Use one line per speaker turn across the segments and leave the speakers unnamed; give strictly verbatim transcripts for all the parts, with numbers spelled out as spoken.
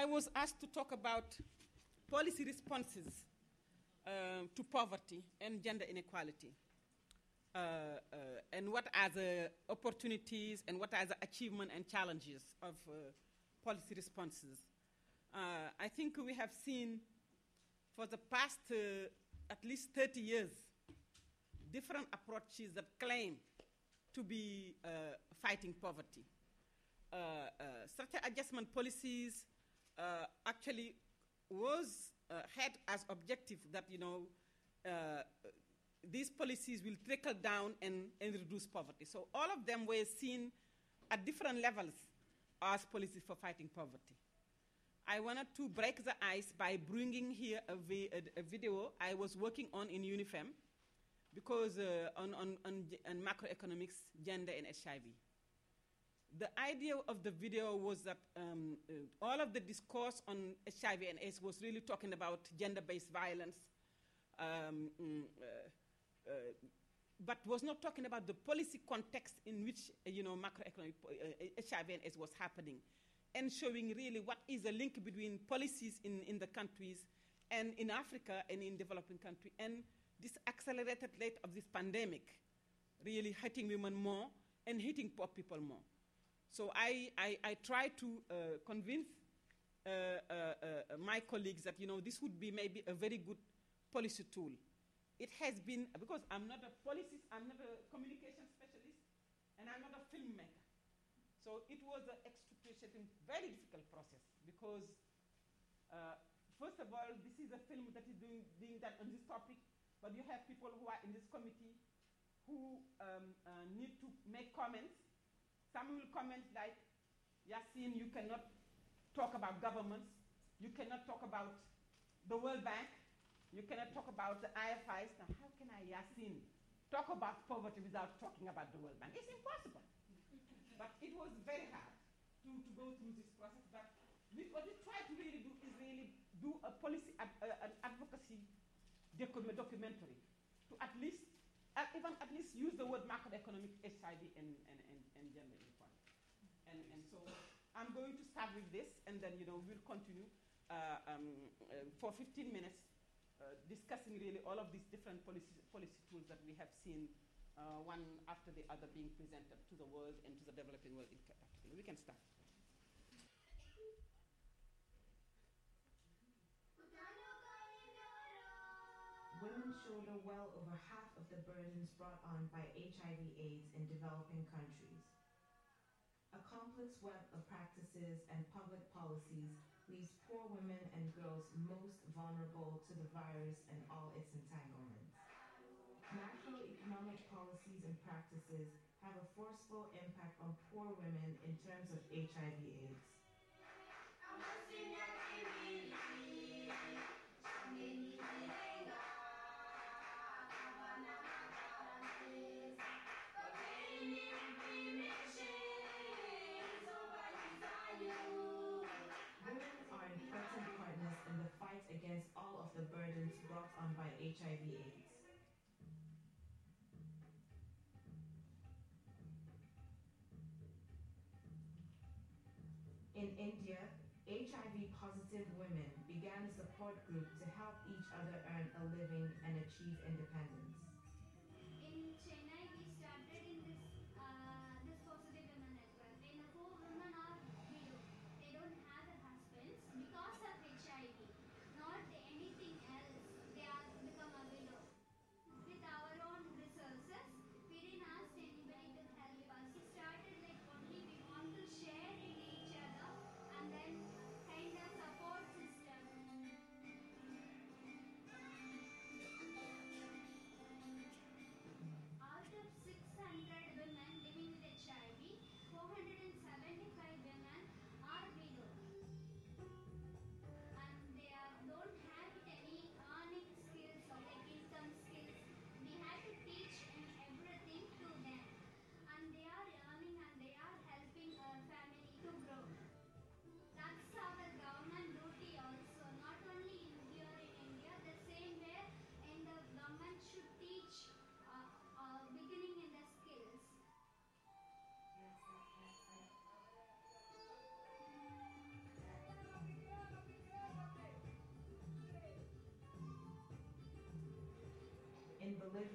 was asked to talk about policy responses uh, to poverty and gender inequality. Uh, uh, and what are the opportunities and what are the achievements and challenges of uh, policy responses. Uh, I think we have seen for the past uh, at least thirty years different approaches that claim to be uh, fighting poverty. Uh, uh, certain adjustment policies uh, actually was uh, had as objective that, you know, uh, these policies will trickle down and, and reduce poverty. So all of them were seen at different levels as policies for fighting poverty. I wanted to break the ice by bringing here a, vi a, a video I was working on in UNIFEM because uh, on, on, on, on macroeconomics, gender, and H I V. The idea of the video was that um, uh, all of the discourse on H I V and AIDS was really talking about gender-based violence, um, mm, uh, uh, but was not talking about the policy context in which, uh, you know, macroeconomic uh, H I V and AIDS was happening, and showing really what is the link between policies in, in the countries and in Africa and in developing countries, and this accelerated rate of this pandemic really hitting women more and hitting poor people more. So I, I, I try to uh, convince uh, uh, uh, my colleagues that, you know, this would be maybe a very good policy tool. It has been, because I'm not a policy, I'm not a communication specialist, and I'm not a filmmaker. So it was an excruciating, very difficult process because, uh, first of all, this is a film that is doing, being done on this topic, but you have people who are in this committee who um, uh, need to make comments. Some will comment like, Yassine, you cannot talk about governments, you cannot talk about the World Bank, you cannot talk about the I F Is. Now, how can I, Yassine, talk about poverty without talking about the World Bank? It's impossible. But it was very hard to, to go through this process. But we, what we try to really do is really do a policy, ad, uh, an advocacy documentary to at least, uh, even at least use the word macroeconomic H I V and, and, and, and gender inequality. And, and so I'm going to start with this, and then, you know, we'll continue uh, um, uh, for fifteen minutes uh, discussing really all of these different policy, policy tools that we have seen uh, one after the other being presented to the world and to the developing world in particular. We can start.
Women shoulder well over half of the burdens brought on by H I V AIDS in developing countries. A complex web of practices and public policies leaves poor women and girls most vulnerable to the virus and all its entanglements. Macroeconomic policies and practices have a forceful impact on poor women in terms of H I V AIDS. In the fight against all of the burdens brought on by H I V AIDS. In India, H I V-positive women began a support group to help each other earn a living and achieve independence.
In Chennai, we started in this, uh, this positive women network. And the four women are widow. They don't have their husbands because of H I V, not anything else. They are become a widow. With our own resources, we didn't ask anybody to help us. We started like only we want to share in each other and then kind of support system.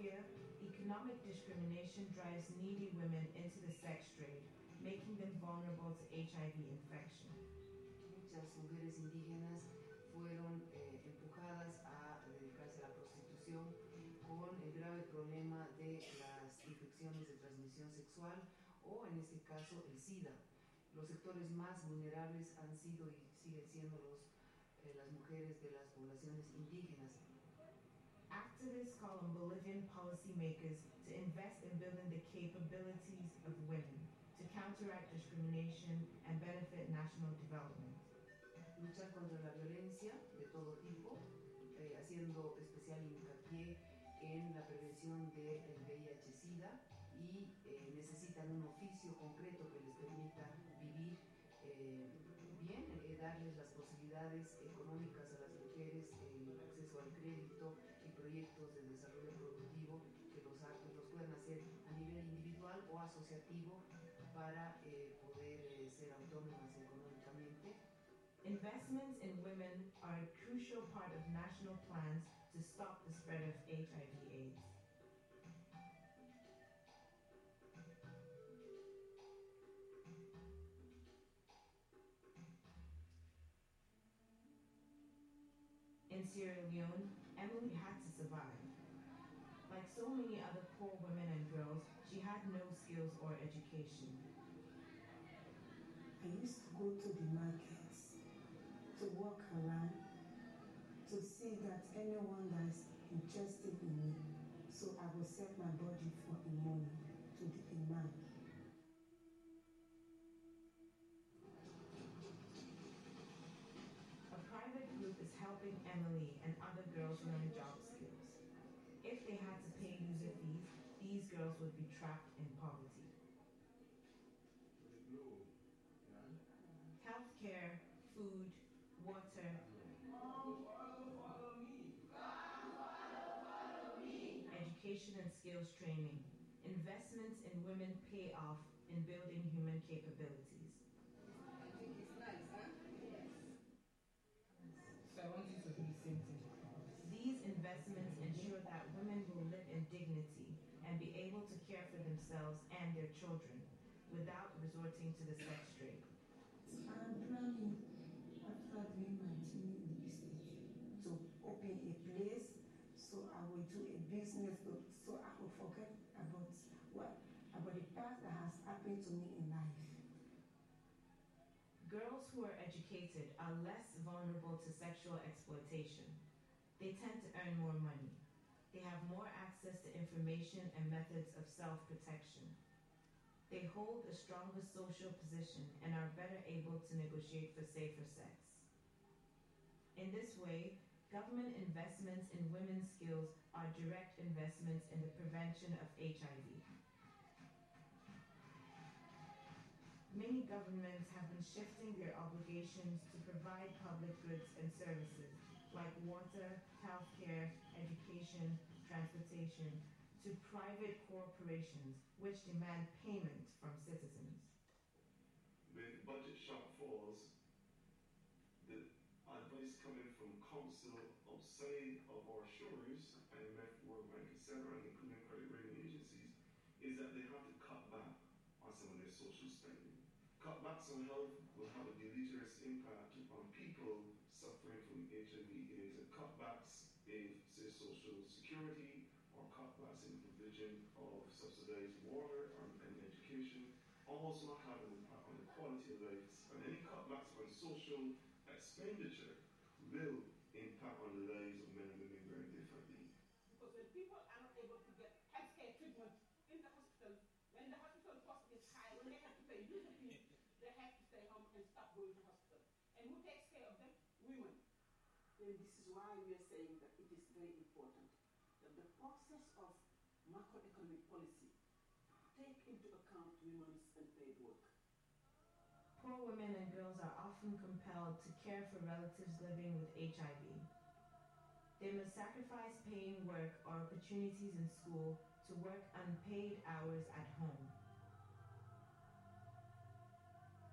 Ethiopia, economic discrimination drives needy women into the sex trade, making them vulnerable to H I V infection.
Muchas mujeres indígenas fueron eh, empujadas a dedicarse a la prostitución con el grave problema de las infecciones de transmisión sexual o, en este caso, el SIDA. Los sectores más vulnerables han sido y siguen siendo los, eh, las mujeres de las poblaciones indígenas.
Activists call on Bolivian policymakers to invest in building the capabilities of women to counteract discrimination and benefit national development.
Luchar contra la violencia de todo tipo, eh, haciendo especial hincapié en la prevención del V I H SIDA y eh, necesitan un oficio concreto que les permita vivir eh, bien, eh, darles las posibilidades económicas a las mujeres, el acceso al crédito y proyectos de desarrollo productivo que los, ha, los puedan hacer a nivel individual o asociativo para eh, poder eh, ser autónomas económicamente.
Investments in women are a crucial part of national plans to stop the spread of H I V AIDS. In Sierra Leone, Emily had to survive. Like so many other poor women and girls, she had no skills or education.
I used to go to the markets, to walk around, to see that anyone that is interested in me, so I will sell my body for the money to the imam.
A private group is helping Emily and other girls learn job skills. If they had to pay user fees, these girls would be trapped in poverty. Healthcare, food, water, education and skills training. Investments in women pay off in building human capabilities.
I think it's nice, huh?
So I want you to do the same thing. These investments ensure that women will live in dignity and be able to care for themselves and their children without resorting to the sex trade.
I'm planning, after doing my training in the state, to open a place, so I will do a business, so I will forget about what about the past that has happened to me in life.
Girls who are educated are less vulnerable to sexual exploitation. They tend to earn more money. They have more access to information and methods of self-protection. They hold a stronger social position and are better able to negotiate for safer sex. In this way, government investments in women's skills are direct investments in the prevention of H I V. Many governments have been shifting their obligations to provide public goods and services like water, healthcare, education, transportation, to private corporations which demand payment from citizens.
With budget shortfalls, the advice coming from council outside of our shores, I M F, World Bank, et cetera, including credit rating agencies, is that they have to cut back on some of their social spending. Cutbacks on health will have a deleterious impact on people suffering from H I V AIDS, and cutbacks in, say, social security, or cutbacks in provision of subsidized water and, and education, almost not have an impact on the quality of life. And any cutbacks on social expenditure will impact on the lives of men and women very differently.
Because when people are not able to get healthcare treatment in the hospital, when the hospital cost is high, when they have to pay user fees, they have to stay home and stop going to hospital. And who takes care of them? Women. Then this is why we are saying that it is very important that the process of macroeconomic policy take into account women's unpaid work.
Poor women and girls are often compelled to care for relatives living with H I V. They must sacrifice paying work or opportunities in school to work unpaid hours at home.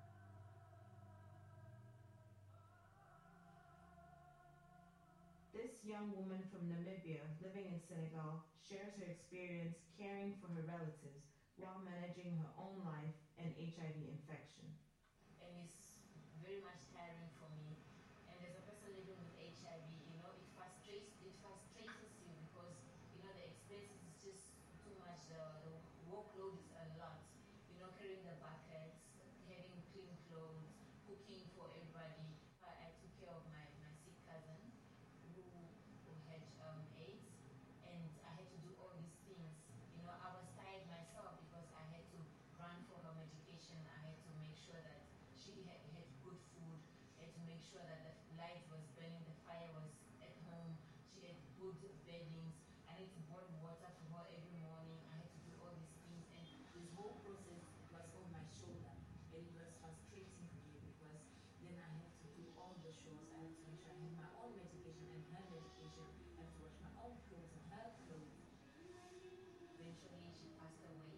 This This young woman from Namibia living in Senegal shares her experience caring for her relatives while managing her own life and H I V infection.
And it's very much tiring for me. And as a person living with H I V, you know, it frustrates it frustrates you because you know the expenses is just too much. The, the workload is a lot. You know, carrying the buckets, having clean clothes, cooking for everybody. I, I took care of my, my sick cousin who, who had um, AIDS, and I had to do all these things. You know, I was tired myself because I had to run for her medication. I had to make sure that she had, had good food. I had to make sure that the light was burning, the fire was at home. She had good beddings. I need to boil water for her every morning. I had to do all these things, and this whole process was on my shoulder, and it was frustrating for me because then I had to do all the chores. I had to make sure I had my own medication and her medication. I had to wash my own clothes and her clothes. Eventually, she passed away.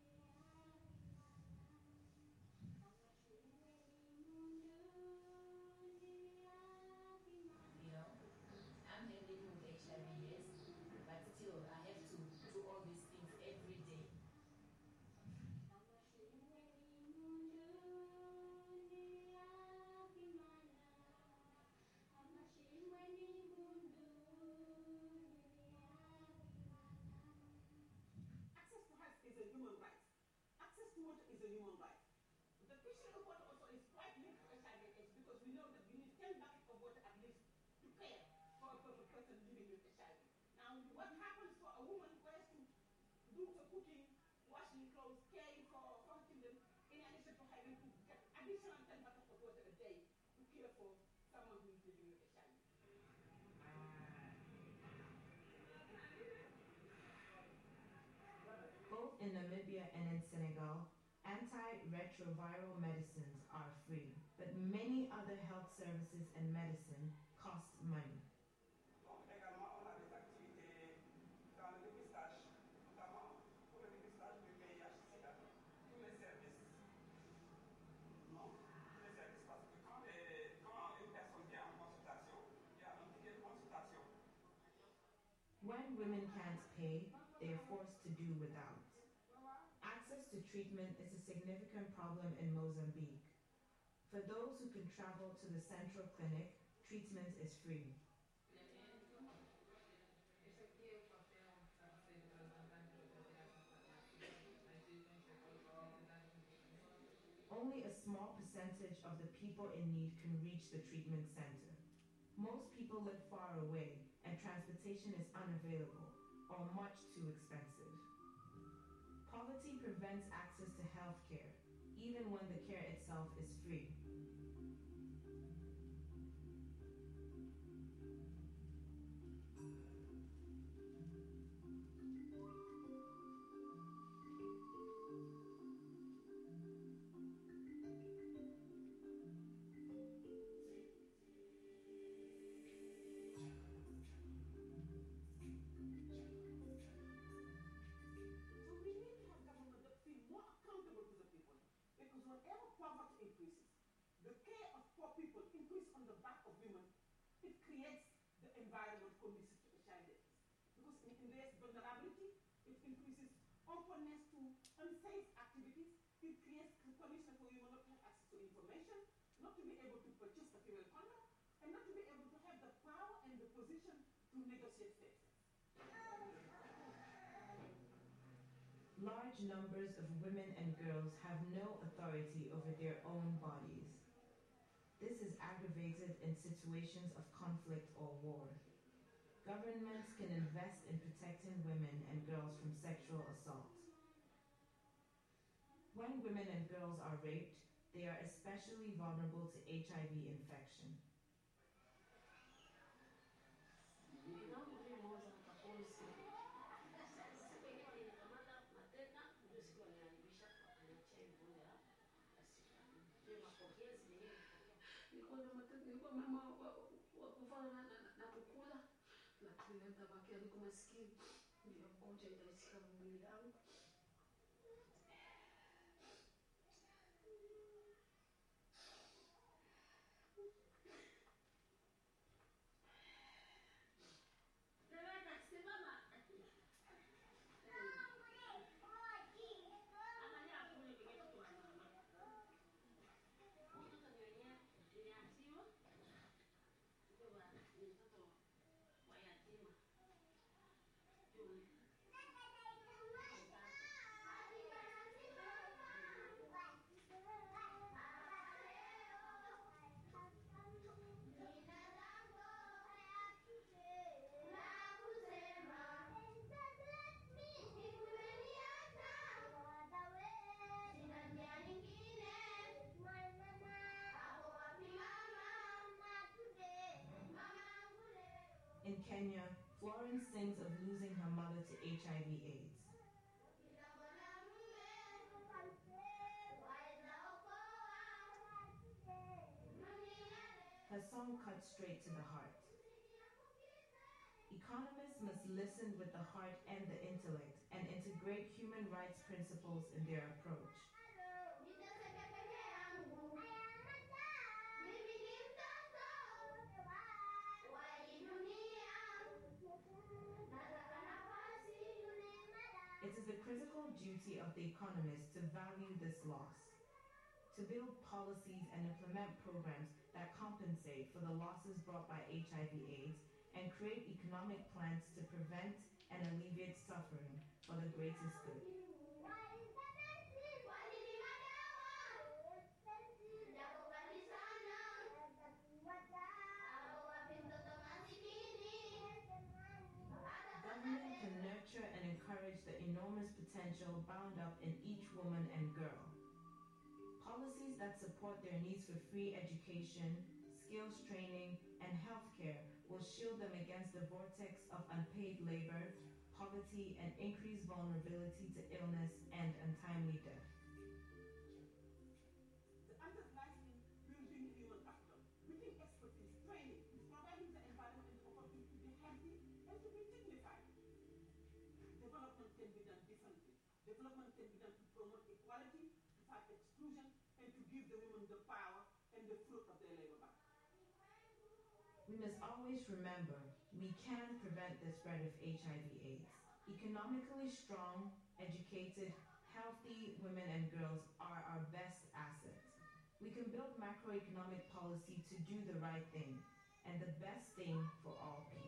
You know, I'm here living with H I V, yes, but still, I have to do all these things every day.
Access to health is a human right. Access to water is a human right. The question of water also is quite linked to H I V AIDS because we know that we need ten buckets of water at least to care for a, for a person living with H I V. Now, what happens for a woman who has to do the cooking, washing clothes, caring for, for her children, in addition to having to get additional ten buckets of water a day to care for someone who is living with H I V?
Both in Namibia and in Senegal, antiretroviral medicines are free, but many other health services and medicine cost money.
Donc également, on a des activités dans le dépistage, notamment pour le dépistage du V I H SIDA. Tous les services, non, tous les services, parce que quand, les, quand une personne vient en consultation, il y a un ticket de consultation.
When women can't pay, they are forced to do without. Access to treatment is a significant problem in Mozambique. For those who can travel to the central clinic, treatment is free. Only a small percentage of the people in need can reach the treatment center. Most people live far away, and transportation is unavailable or much too expensive. Poverty prevents access to health care, even when the care itself is free.
So we need to have government that feel more accountable to the people. Because whenever poverty increases, the care of poor people increase on the back of women, it creates the environment conducive to H I V AIDS. Because in, in there's vulnerability, it increases openness to unsafe activities, it creates the condition for women not to have access to information, not to be able to purchase the female condom, and not to be able to have the power and the position to negotiate safe sex.
Large numbers of women and girls have no authority over their own bodies. This is aggravated in situations of conflict or war. Governments can invest in protecting women and girls from sexual assault. When women and girls are raped, they are especially vulnerable to H I V infection.
Nilikuwa mama wa wa kuvaa na na kukula, lakini nitabaki niko maskini. Ndio mgonjwa itashika mwili wangu.
In Kenya, Florence sings of losing her mother to H I V AIDS. Her song cuts straight to the heart. Economists must listen with the heart and the intellect and integrate human rights principles in their approach. It is the critical duty of the economists to value this loss, to build policies and implement programs that compensate for the losses brought by H I V AIDS and create economic plans to prevent and alleviate suffering for the greatest good. Government can nurture and encourage the enormous potential bound up in each woman and girl. Policies that support their needs for free education, skills training, and healthcare will shield them against the vortex of unpaid labor, poverty, and increased vulnerability to illness and untimely death.
The answer lies in building human capital, building expertise, training, providing the environment and the opportunity to be healthy and to be dignified. Development can be done differently. Development can be done to promote equality, to fight exclusion, and to give the women the power and the fruit of their labor back.
We must always remember we can prevent the spread of H I V AIDS. Economically strong, educated, healthy women and girls are our best assets. We can build macroeconomic policy to do the right thing and the best thing for all people.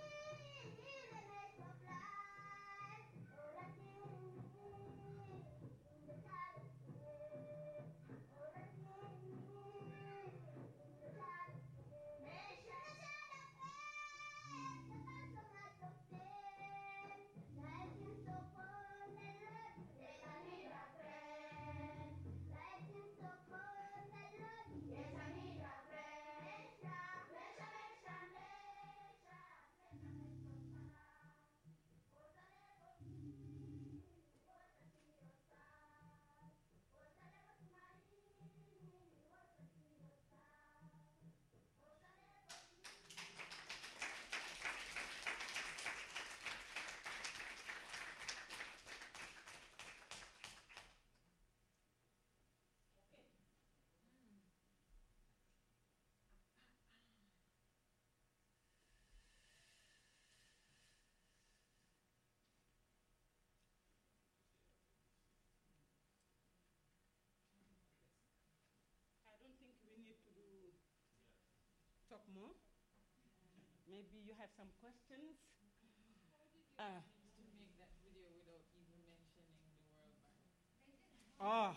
I don't think we need to do talk more. Maybe you have some questions. Uh,
to make that video without even mentioning the World Bank.
oh,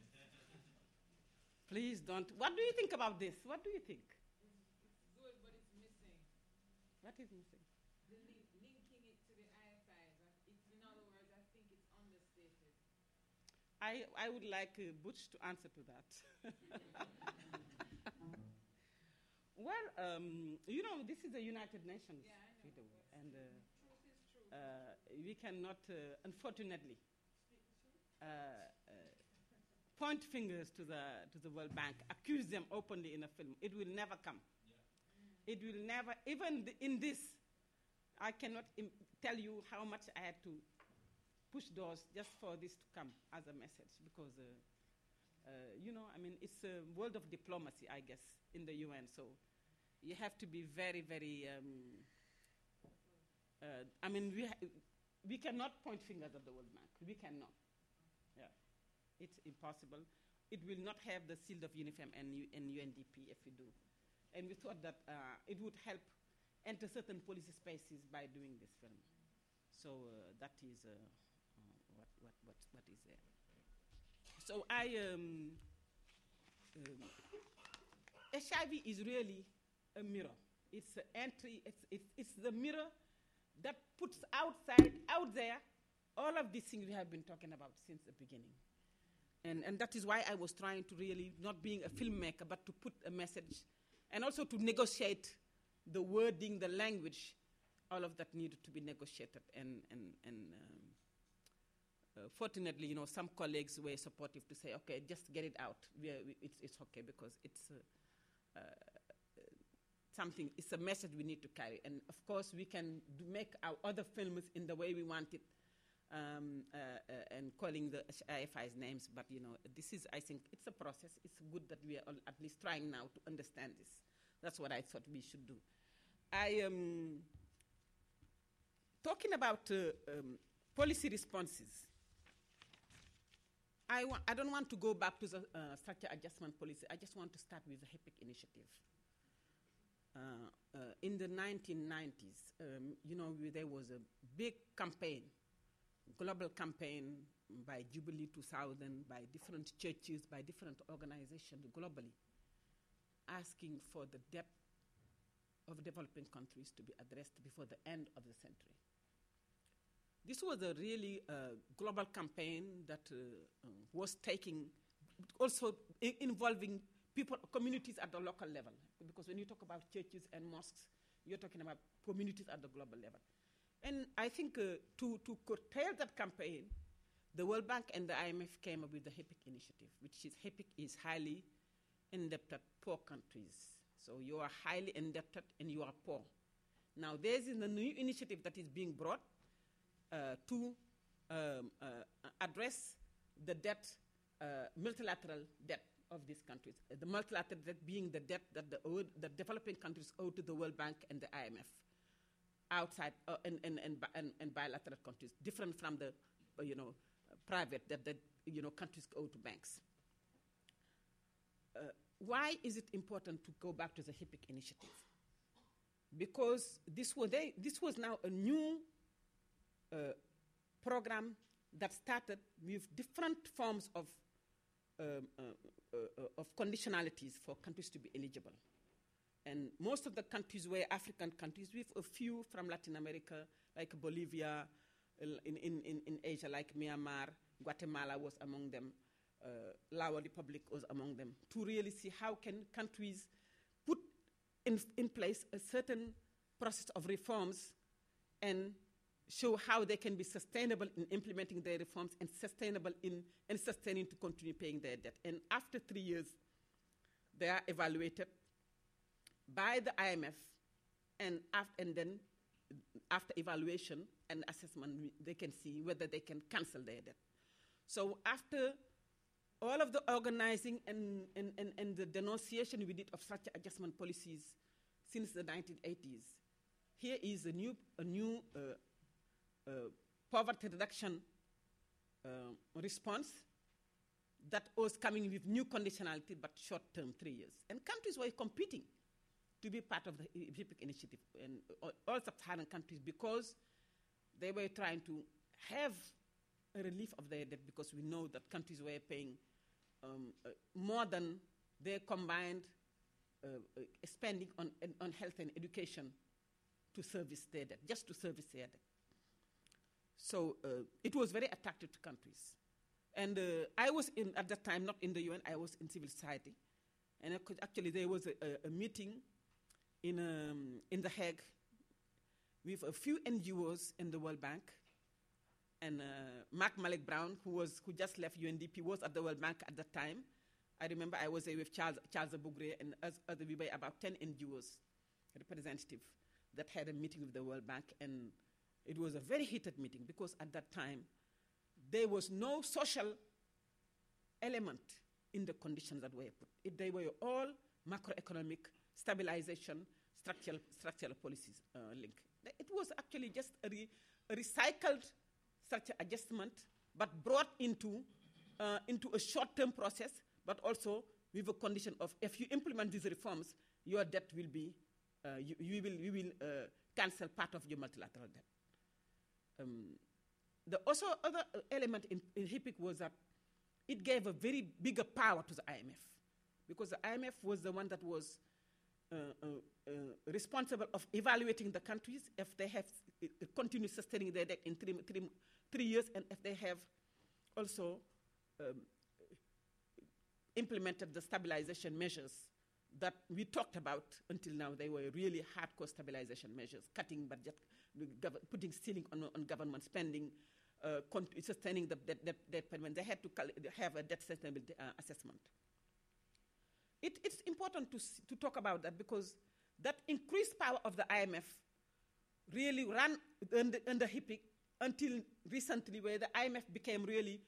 please don't. What do you think about this? What do you think?
It's, it's good, but it's missing.
What is missing?
The link, linking it to the I F Is. It's, in other words, I think it's understated.
I, I would like uh, Butch to answer to that. Well, um, you know, this is the United Nations
Yeah, I know.
video, and uh,
Truth is true.
uh, we cannot, uh, unfortunately, uh, uh, point fingers to the to the World Bank, accuse them openly in a film. It will never come. It will never, even th- in this, I cannot Im- tell you how much I had to push doors just for this to come as a message, because, uh, uh, you know, I mean, it's a world of diplomacy, I guess, in the U N, so you have to be very, very, um, uh, I mean, we, ha- we cannot point fingers at the World Bank. We cannot. Yeah. It's impossible. It will not have the seal of UNIFEM and, U- and U N D P if we do. And we thought that uh, it would help enter certain policy spaces by doing this film. So uh, that is uh, uh, what, what, what, what is there. So I, um, um, H I V is really a mirror. It's an entry, it's, it's, it's the mirror that puts outside, out there, all of these things we have been talking about since the beginning. And, and that is why I was trying to really, not being a filmmaker, but to put a message, and also to negotiate the wording, the language, all of that needed to be negotiated. And, and, and um, uh, fortunately, you know, some colleagues were supportive to say, okay, just get it out. We are, we, it's, it's okay, because it's uh, uh, something, it's a message we need to carry. And of course, we can do make our other films in the way we want it, um, uh, uh, and calling the I F I's names, but you know, this is, I think, it's a process. It's good that we are all at least trying now to understand this. That's what I thought we should do. I am um, talking about uh, um, policy responses. I, wa I don't want to go back to the uh, structure adjustment policy. I just want to start with the HIPIC initiative. Uh, uh, in the nineteen nineties, um, you know, we, there was a big campaign, global campaign by Jubilee two thousand, by different churches, by different organizations globally, asking for the debt of developing countries to be addressed before the end of the century. This was a really uh, global campaign that uh, uh, was taking, also involving people, communities at the local level. Because when you talk about churches and mosques, you're talking about communities at the global level. And I think uh, to, to curtail that campaign, the World Bank and the I M F came up with the HIPIC initiative, which is HIPIC is highly indebted poor countries. So you are highly indebted and you are poor. Now there's a new initiative that is being brought uh, to um, uh, address the debt, uh, multilateral debt of these countries. Uh, the multilateral debt being the debt that the, owed, the developing countries owe to the World Bank and the I M F, outside uh, and, and, and, and, and bilateral countries, different from the, uh, you know, uh, private that, that, you know, countries owe to banks. Uh, why is it important to go back to the HIPIC initiative? Because this was, they, this was now a new uh, program that started with different forms of, um, uh, uh, uh, of conditionalities for countries to be eligible. And most of the countries were African countries, with a few from Latin America, like Bolivia, in, in, in, in Asia, like Myanmar, Guatemala was among them. Uh, Lao Republic was among them, to really see how can countries put in, in place a certain process of reforms and show how they can be sustainable in implementing their reforms and sustainable in and sustaining to continue paying their debt. And after three years, they are evaluated by the I M F, and, af and then after evaluation and assessment, they can see whether they can cancel their debt. So after all of the organizing and, and, and, and the denunciation we did of structure adjustment policies since the nineteen eighties, here is a new, a new uh, uh, poverty reduction uh, response that was coming with new conditionality, but short-term, three years. And countries were competing to be part of the HIPIC initiative, and all sub-Saharan countries, because they were trying to have a relief of their debt, because we know that countries were paying um, uh, more than their combined uh, uh, spending on, on health and education to service their debt, just to service their debt. So uh, it was very attractive to countries. And uh, I was in, at that time, not in the U N, I was in civil society. And I could, actually there was a, a, a meeting in, um, in The Hague with a few N G Os in the World Bank. And uh, Mark Malik Brown, who, was, who just left U N D P, was at the World Bank at that time. I remember I was there with Charles, Charles Abougre, and as, as we were about ten N G Os representatives that had a meeting with the World Bank. And it was a very heated meeting, because at that time, there was no social element in the conditions that were put. It, they were all macroeconomic stabilization, structural, structural policies uh, link. It was actually just a, re, a recycled structure adjustment, but brought into, uh, into a short-term process, but also with a condition of, if you implement these reforms, your debt will be uh, you, you will, we will uh, cancel part of your multilateral debt. Um, the also other element in, in HIPC was that it gave a very bigger power to the I M F, because the I M F was the one that was uh, uh, uh, responsible of evaluating the countries if they have uh, continued sustaining their debt in three, three, three years, and if they have also um, implemented the stabilization measures that we talked about until now. They were really hardcore stabilization measures, cutting budget, putting ceiling on, on government spending, uh, sustaining the debt, debt, debt payment. They had to have a debt sustainability uh, assessment. It, it's important to, to talk about that, because that increased power of the I M F really ran under, under HIPC until recently, where the I M F became really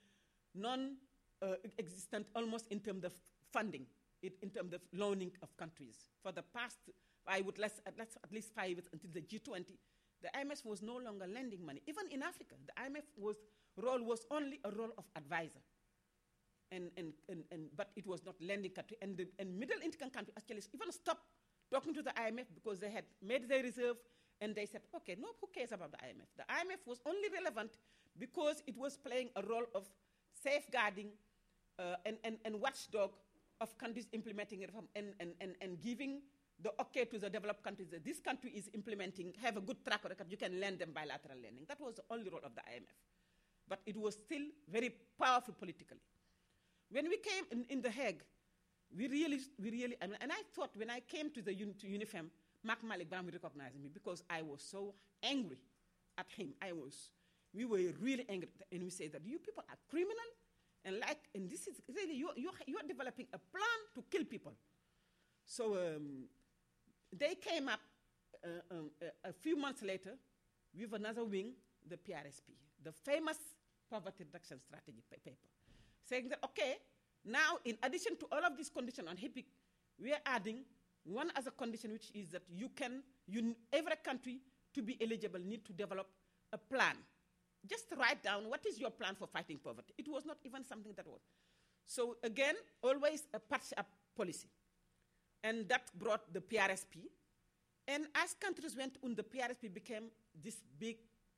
non-existent uh, almost in terms of funding, it, in terms of loaning of countries. For the past, I would less, at, least, at least five years until the G twenty, the I M F was no longer lending money. Even in Africa, the I M F was, role was only a role of advisor. And, and, and, and, but it was not lending country. And, the, and middle income countries actually even stopped talking to the I M F because they had made their reserve, and they said, okay, no, who cares about the I M F? The I M F was only relevant because it was playing a role of safeguarding uh, and, and, and watchdog of countries implementing reform, and, and, and, and giving the okay to the developed countries that this country is implementing, have a good track record, you can lend them bilateral lending. That was the only role of the I M F. But it was still very powerful politically. When we came in, in The Hague, we really, we really, I mean, and I thought when I came to the uni, to UNIFEM, Mark Malik Brown recognized me because I was so angry at him. I was, we were really angry, and we said that you people are criminal, and like, and this is really, you're, you're, you're developing a plan to kill people. So um, they came up uh, um, a, a few months later with another wing, the P R S P, the famous poverty reduction strategy paper, saying that, okay, now in addition to all of these conditions on HIPC, we are adding one other condition, which is that you can, you, every country to be eligible need to develop a plan. Just write down what is your plan for fighting poverty. It was not even something that was. So again, always a patch-up policy. And that brought the P R S P. And as countries went on, the P R S P became this big,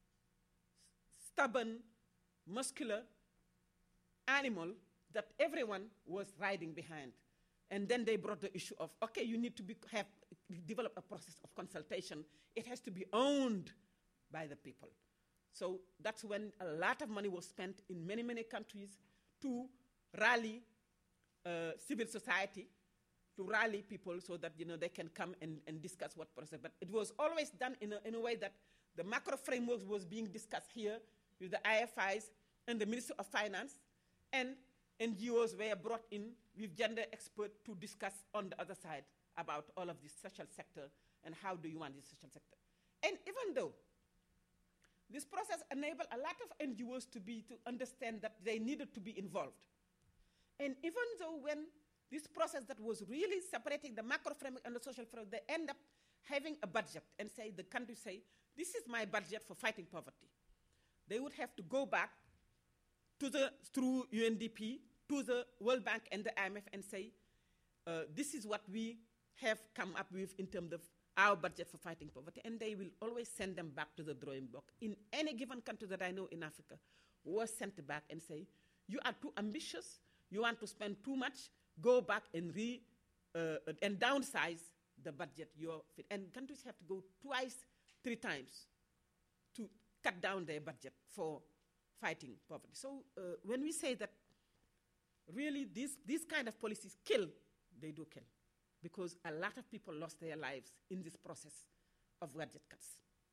stubborn, muscular animal that everyone was riding behind. And then they brought the issue of, okay, you need to be, have, develop a process of consultation. It has to be owned by the people. So that's when a lot of money was spent in many, many countries to rally uh, civil society, to rally people so that, you know, they can come and, and discuss what process. But it was always done in a, in a way that the macro framework was being discussed here with the I F Is and the Ministry of Finance, and N G Os were brought in with gender experts to discuss on the other side about all of this social sector and how do you want this social sector. And even though this process enabled a lot of N G Os to, be, to understand that they needed to be involved. And even though when this process that was really separating the macro framework and the social framework, they end up having a budget and say, the country say, this is my budget for fighting poverty. They would have to go back to the, through U N D P, to the World Bank and the I M F and say, uh, this is what we have come up with in terms of our budget for fighting poverty. And they will always send them back to the drawing board. In any given country that I know in Africa, was sent back and say, you are too ambitious, you want to spend too much, go back and re uh, and downsize the budget. You're fit. And countries have to go twice, three times to cut down their budget for fighting poverty. So uh, when we say that really these, these kind of policies kill, they do kill, because a lot of people lost their lives in this process of budget cuts.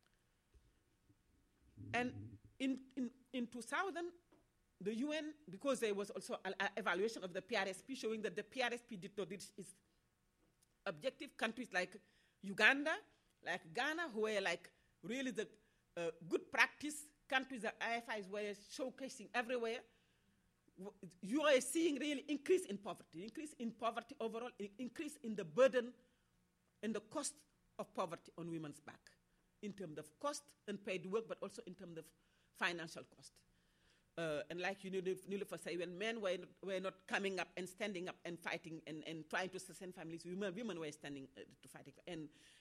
And in, in, in two thousand, the U N, because there was also an evaluation of the P R S P showing that the P R S P did not reach its objective, countries like Uganda, like Ghana, who were like really the uh, good practice countries that I F Is were showcasing everywhere, you are seeing really increase in poverty, increase in poverty overall, increase in the burden and the cost of poverty on women's back, in terms of cost and paid work, but also in terms of financial cost. Uh, and like you Nilufer say, when men were not, were not coming up and standing up and fighting and, and trying to sustain families, women, women were standing uh, to fighting. And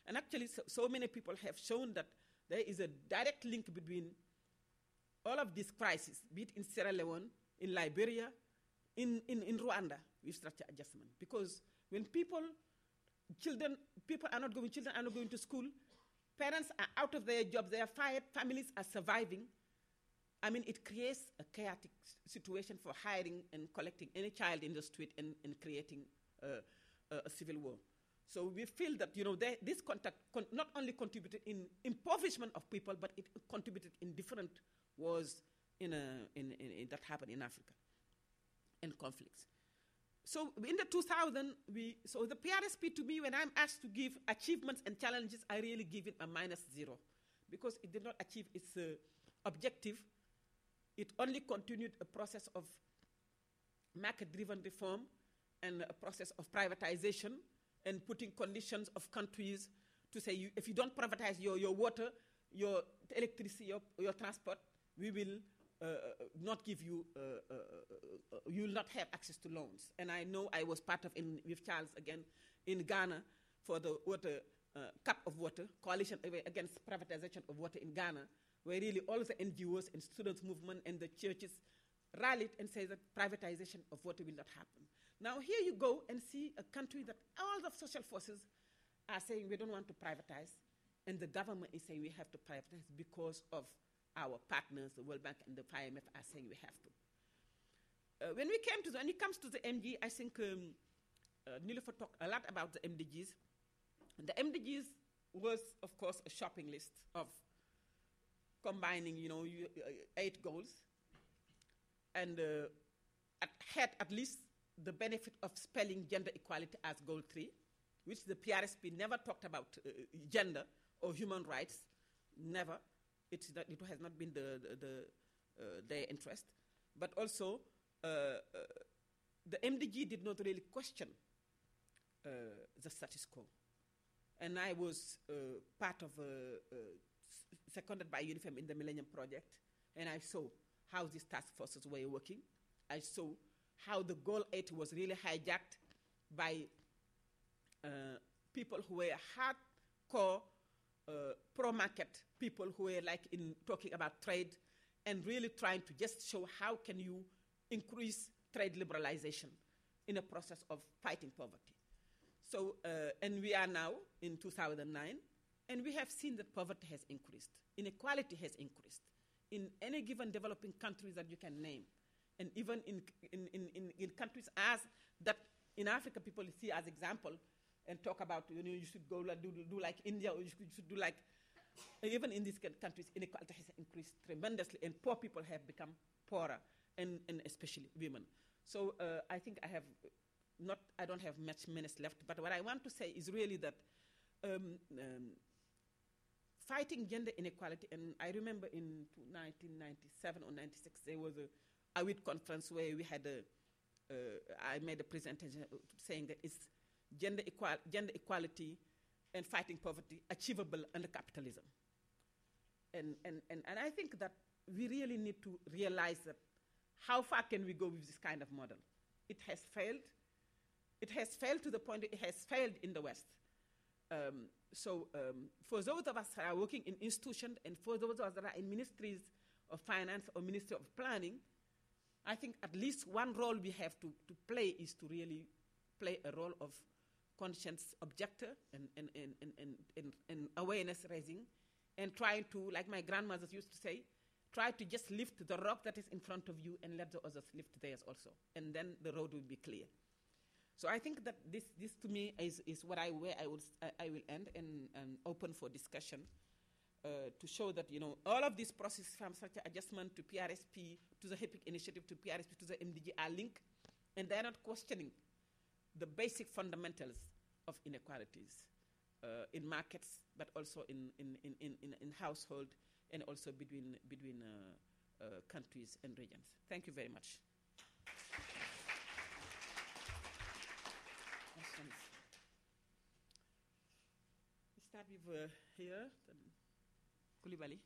And actually, so, so many people have shown that there is a direct link between all of these crises, be it in Sierra Leone, in Liberia, in, in, in Rwanda, with structure adjustment. Because when people, children, people are not going, children are not going to school, parents are out of their jobs, they are fired, families are surviving. I mean, it creates a chaotic situation for hiring and collecting any child in the street and, and creating uh, a, a civil war. So we feel that, you know, they, this contact con not only contributed in impoverishment of people, but it contributed in different wars in, a, in, in, in that happened in Africa and conflicts. So in the two thousand, we, so the P R S P to me, when I'm asked to give achievements and challenges, I really give it a minus zero because it did not achieve its uh, objective. It only continued a process of market-driven reform and a process of privatization and putting conditions of countries to say, you, if you don't privatize your, your water, your electricity, your, your transport, we will uh, not give you, uh, uh, uh, you will not have access to loans. And I know I was part of, in, with Charles again, in Ghana for the water, uh, Cup of Water, coalition against privatization of water in Ghana, where really all the N G Os and students' movement and the churches rallied and said that privatization of water will not happen. Now here you go and see a country that all the social forces are saying we don't want to privatize, and the government is saying we have to privatize because of our partners, the World Bank and the I M F are saying we have to. Uh, when we came to the, when it comes to the M D G, I think um, uh, Nilufer talked a lot about the M D Gs. The M D Gs was, of course, a shopping list of combining, you know, you, uh, eight goals, and uh, at, had at least the benefit of spelling gender equality as goal three, which the P R S P never talked about uh, gender or human rights, never. It's not, it has not been the, the, the, uh, their interest. But also, uh, uh, the M D G did not really question uh, the status quo. And I was uh, part of, uh, uh, seconded by UNIFEM in the Millennium Project, and I saw how these task forces were working. I saw how the goal eight was really hijacked by uh, people who were hardcore uh, pro-market people who were like in talking about trade and really trying to just show how can you increase trade liberalization in a process of fighting poverty. So, uh, and we are now in two thousand nine, and we have seen that poverty has increased. Inequality has increased in any given developing countries that you can name. And even in, in, in, in, in countries as that in Africa people see as example and talk about, you know, you should go like, do, do like India, or you should, you should do like, even in these countries, inequality has increased tremendously, and poor people have become poorer, and, and especially women. So uh, I think I have not, I don't have much minutes left, but what I want to say is really that um, um, fighting gender inequality, and I remember in nineteen ninety-seven or ninety-six, there was a A W I T conference where we had a, uh, I made a presentation saying that it's gender, equal, gender equality and fighting poverty achievable under capitalism. And, and, and, and I think that we really need to realize that how far can we go with this kind of model? It has failed. It has failed to the point that it has failed in the West. Um, so um, for those of us who are working in institutions and for those of us that are in ministries of finance or ministry of planning, I think at least one role we have to, to play is to really play a role of conscience objector and, and, and, and, and, and, and awareness raising, and trying to, like my grandmothers used to say, try to just lift the rock that is in front of you and let the others lift theirs also. And then the road will be clear. So I think that this, this to me is, is what I, where I, would, I, I will end and, and open for discussion. Uh, to show that, you know, all of these processes from structure adjustment to P R S P, to the HIPIC initiative, to P R S P, to the M D G are linked, and they're not questioning the basic fundamentals of inequalities uh, in markets, but also in, in, in, in, in household, and also between, between uh, uh, countries and regions. Thank you very much. Questions? We start with uh, here. Koulibaly.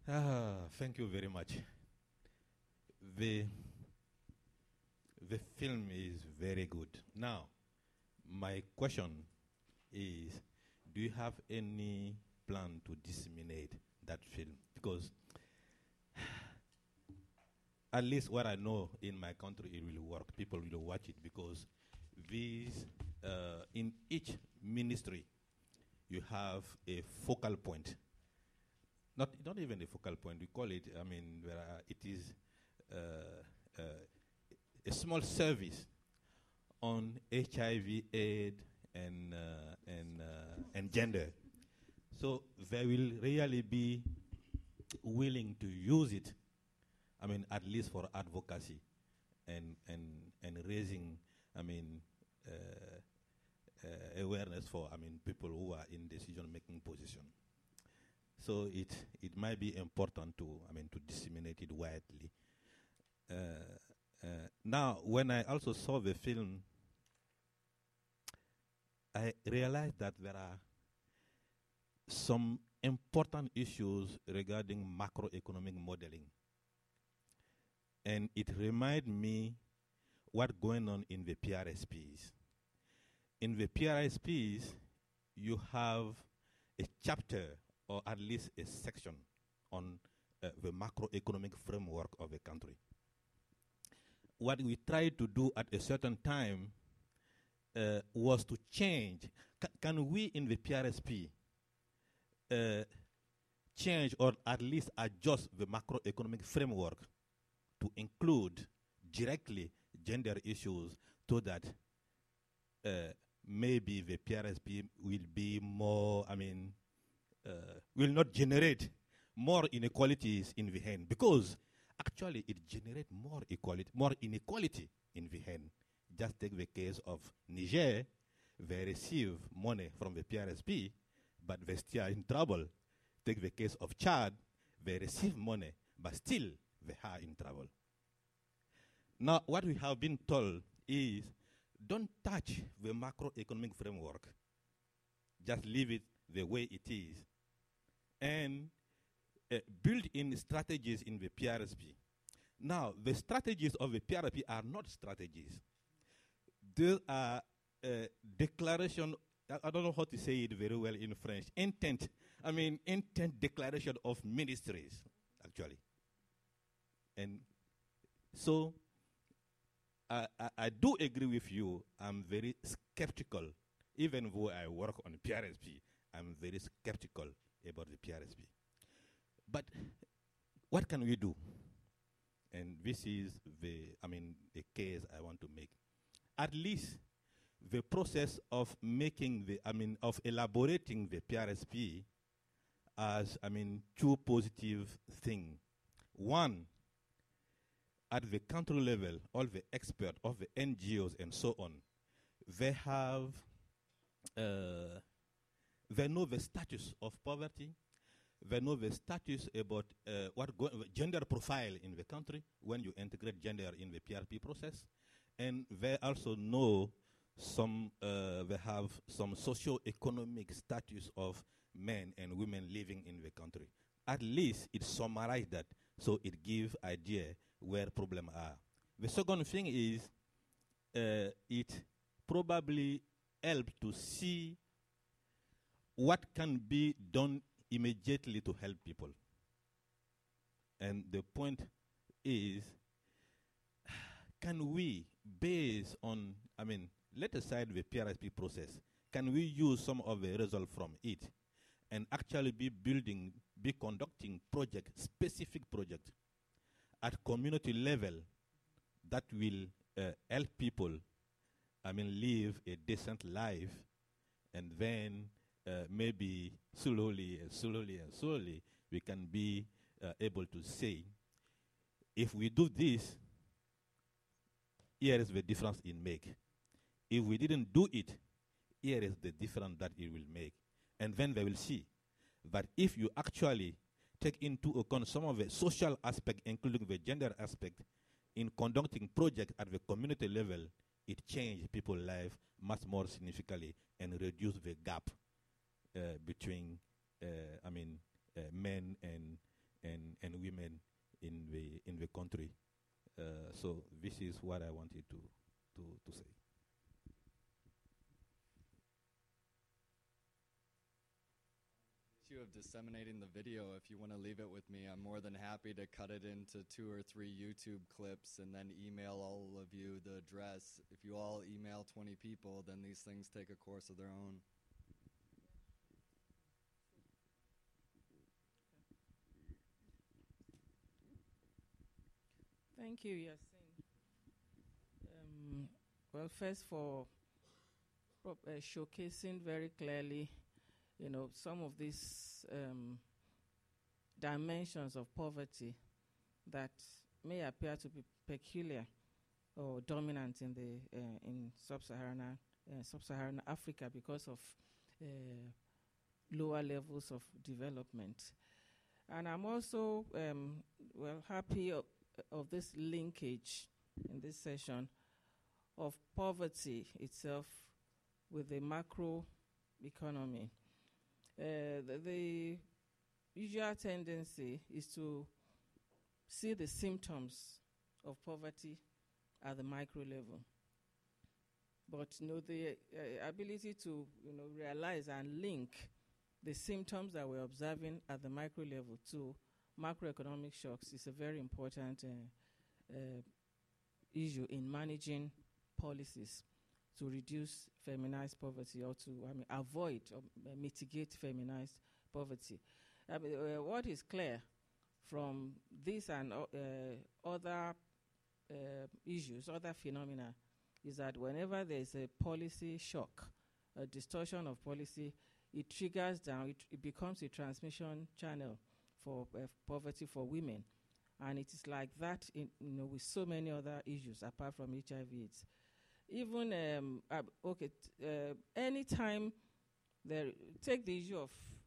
Ah, thank you very much. The the film is very good. Now, my question is, do you have any plan to disseminate that film? Because at least what I know in my country, it will work. People will watch it because these, uh, in each ministry, you have a focal point. Not, not even a focal point, we call it, I mean, where, uh, it is uh, uh, a small service on H I V, AIDS, and, uh, and, uh, and gender. So they will really be willing to use it, I mean, at least for advocacy and, and, and raising, I mean, uh, uh, awareness for, I mean, people who are in decision-making position. So it it might be important to, I mean, to disseminate it widely. Uh, uh, now, when I also saw the film, I realized that there are some important issues regarding macroeconomic modeling. And it reminded me what's going on in the P R S Ps. In the P R S Ps, you have a chapter or at least a section on uh, the macroeconomic framework of a country. What we tried to do at a certain time uh, was to change. C can we in the P R S P uh, change or at least adjust the macroeconomic framework to include directly gender issues so that uh, maybe the P R S P will be more, I mean, uh, will not generate more inequalities in the hand, because actually it generates more equality, more inequality in the hand. Just take the case of Niger. They receive money from the P R S P, but they still are in trouble. Take the case of Chad. They receive money, but still they are in trouble. Now, what we have been told is, don't touch the macroeconomic framework. Just leave it the way it is. And uh, build in strategies in the P R S P. Now, the strategies of the P R S P are not strategies. They are uh, declaration, I, I don't know how to say it very well in French, intent, I mean, intent declaration of ministries, actually. And so, I, I, I do agree with you. I'm very skeptical, even though I work on P R S P, I'm very skeptical about the P R S P. But what can we do? And this is the, I mean, the case I want to make. At least the process of making the, I mean, of elaborating the P R S P as, I mean, two positive things. One, at the country level, all the experts, all the N G Os and so on, they have, uh, they know the status of poverty, they know the status about uh, what go gender profile in the country when you integrate gender in the P R P process, and they also know some, uh, they have some socio-economic status of men and women living in the country. At least it summarizes that, so it gives idea where problems are. The second thing is uh, it probably helps to see what can be done immediately to help people. And the point is, can we, based on, I mean, let aside the P R S P process, can we use some of the results from it and actually be building, be conducting project, specific project at community level that will uh, help people, I mean, live a decent life, and then uh, maybe slowly and slowly and slowly we can be uh, able to say, if we do this, here is the difference it make. If we didn't do it, here is the difference that it will make. And then they will see that if you actually take into account some of the social aspect, including the gender aspect, in conducting projects at the community level, it changes people's life much more significantly and reduce the gap uh, between, uh, I mean, uh, men and and, and women in the in the country. Uh, so this is what I wanted to to, to say.
Of disseminating the video, if you want to leave it with me, I'm more than happy to cut it into two or three YouTube clips and then email all of you the address. If you all email twenty people, then these things take a course of their own.
Thank you, Yasin. Um, well, first for uh, showcasing very clearly, you know, some of these um, dimensions of poverty that may appear to be peculiar or dominant in the uh, in sub-Saharan uh, sub-Saharan Africa because of uh, lower levels of development. And I'm also um, well happy of, of this linkage in this session of poverty itself with the macro economy. Uh, the, the usual tendency is to see the symptoms of poverty at the micro level. But you know, the uh, ability to you know, realize and link the symptoms that we're observing at the micro level to macroeconomic shocks is a very important uh, uh, issue in managing policies to reduce feminized poverty or to I mean, avoid or uh, mitigate feminized poverty. I mean, uh, what is clear from this and uh, uh, other uh, issues, other phenomena, is that whenever there is a policy shock, a distortion of policy, it triggers down, it, it becomes a transmission channel for uh, poverty for women. And it is like that in, you know, with so many other issues apart from H I V AIDS. Even, um, uh, okay, t- uh, anytime there, take the issue of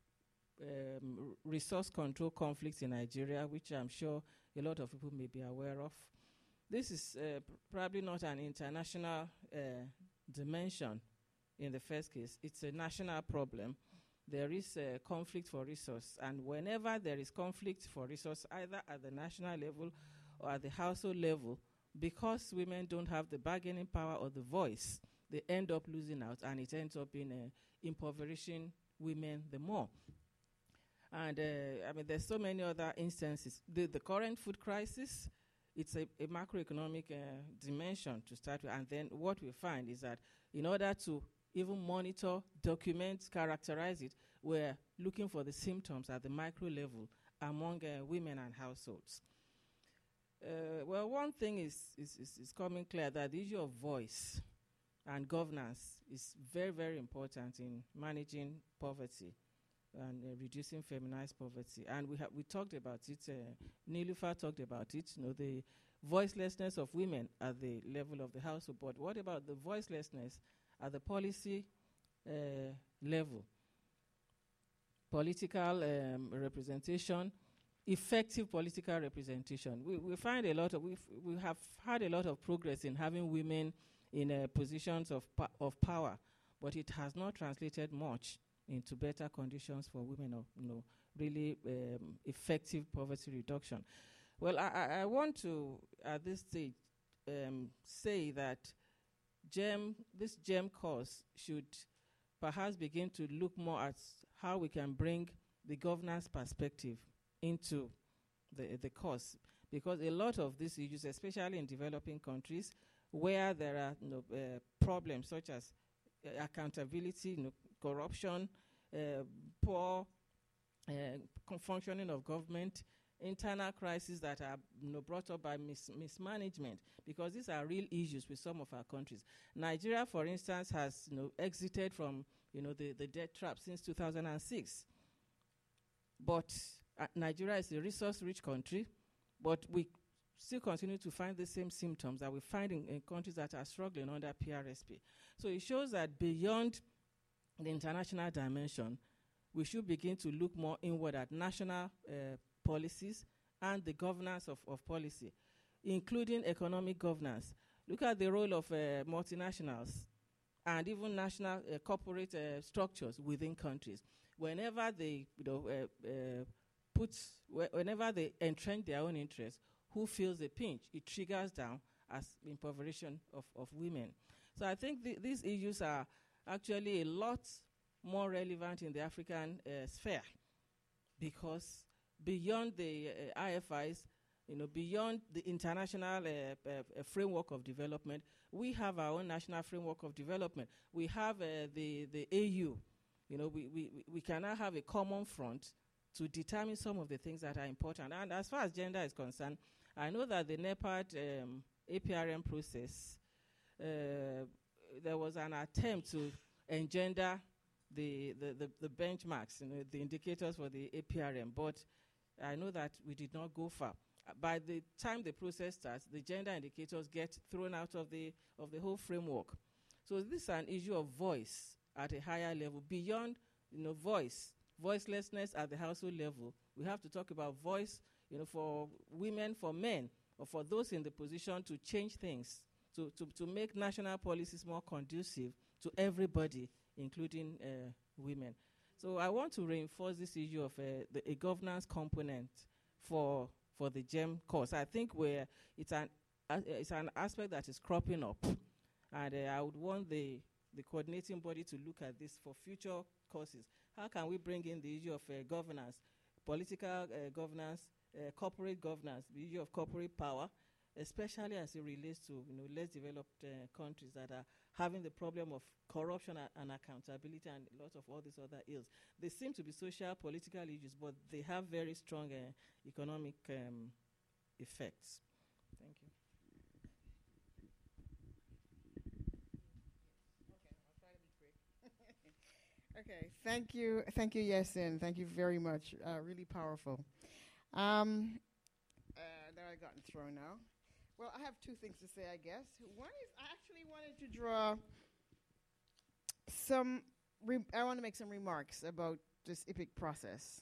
um, r- resource control conflicts in Nigeria, which I'm sure a lot of people may be aware of. This is uh, pr- probably not an international uh, dimension in the first case. It's a national problem. There is a conflict for resource, and whenever there is conflict for resource, either at the national level or at the household level, because women don't have the bargaining power or the voice, they end up losing out, and it ends up in uh, impoverishing women the more. And uh, I mean, there's so many other instances. The, the current food crisis, it's a, a macroeconomic uh, dimension to start with, and then what we find is that in order to even monitor, document, characterize it, we're looking for the symptoms at the micro level among uh, women and households. Uh, well, one thing is, is, is, is coming clear, that the issue of voice and governance is very, very important in managing poverty and uh, reducing feminized poverty. And we, ha- we talked about it, uh, Nilufer talked about it, you know, the voicelessness of women at the level of the household. But what about the voicelessness at the policy uh, level? Political um, representation, effective political representation. We, we find a lot of, we we have had a lot of progress in having women in uh, positions of, pa- of power, but it has not translated much into better conditions for women, or you know, really um, effective poverty reduction. Well, I, I, I want to, at this stage, um, say that GEM, this GEM course should perhaps begin to look more at how we can bring the governance perspective into the, the course, because a lot of these issues, especially in developing countries, where there are you know, uh, problems such as uh, accountability, you know, corruption, uh, poor uh, functioning of government, internal crises that are you know, brought up by mis- mismanagement, because these are real issues with some of our countries. Nigeria, for instance, has you know, exited from you know, the, the debt trap since two thousand six. But uh, Nigeria is a resource-rich country, but we still continue to find the same symptoms that we find in, in countries that are struggling under P R S P. So it shows that beyond the international dimension, we should begin to look more inward at national uh, policies and the governance of, of policy, including economic governance. Look at the role of uh, multinationals and even national uh, corporate uh, structures within countries. Whenever they you know, uh, uh, puts, wh- whenever they entrench their own interests, who feels the pinch? It triggers down as impoverisation of, of women. So I think th- these issues are actually a lot more relevant in the African uh, sphere, because beyond the uh, I F Is, you know, beyond the international uh, uh, uh, framework of development, we have our own national framework of development. We have uh, the, the A U. You know, we, we, we can now have a common front to determine some of the things that are important. And as far as gender is concerned, I know that the NEPAD um, A P R M process, uh, there was an attempt to engender the, the, the, the benchmarks, you know, the indicators for the A P R M, but I know that we did not go far. Uh, by the time the process starts, the gender indicators get thrown out of the, of the whole framework. So this is an issue of voice at a higher level. Beyond, you know, voice, voicelessness at the household level, we have to talk about voice, you know, for women, for men, or for those in the position to change things, to, to, to make national policies more conducive to everybody, including uh, women. So I want to reinforce this issue of uh, the, a governance component for for the GEM course. I think where it's an uh, it's an aspect that is cropping up, and uh, I would want the the coordinating body to look at this for future courses. How can we bring in the issue of uh, governance, political uh, governance, uh, corporate governance, the issue of corporate power, especially as it relates to, you know, less developed uh, countries that are having the problem of corruption a- and accountability and a lot of all these other ills. They seem to be social, political issues, but they have very strong uh, economic um, effects. Thank you.
Okay, thank you, thank you, Yasin. Thank you very much. Uh, really powerful. Um, uh, there I gotten thrown now. Well, I have two things to say, I guess. One is I actually wanted to draw some. Re- I want to make some remarks about this I P I C process,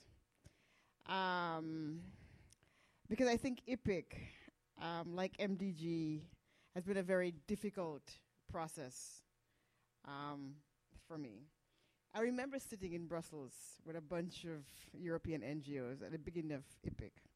um, because I think I P I C, um, like M D G, has been a very difficult process um, for me. I remember sitting in Brussels with a bunch of European N G Os at the beginning of I P I C.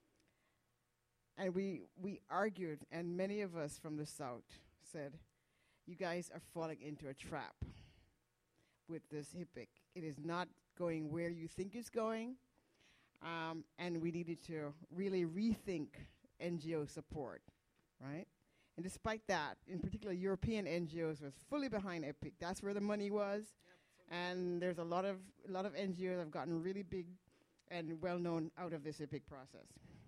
And we, we argued, and many of us from the South said, you guys are falling into a trap with this I P I C. It is not going where you think it's going, um, and we needed to really rethink N G O support, right? And despite that, in particular, European N G Os was fully behind I P I C. That's where the money was. And there's a lot of a lot of N G Os that have gotten really big and well known out of this I P I C process.